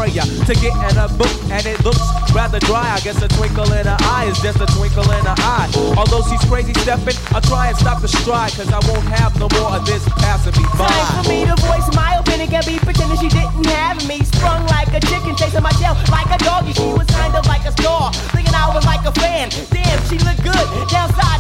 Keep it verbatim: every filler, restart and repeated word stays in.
area to get in a book, and it looks rather dry. I guess a twinkle in her eye is just a twinkle in her eye. Although she's crazy stepping, I'll try and stop the stride, cause I won't have no more of this passing me by. Time for me to voice my opinion, can be pretending she didn't have me. Sprung like a chicken, chasing my tail like a doggy. She was kind of like a star, thinking I was like a fan. Damn, she looked good, downside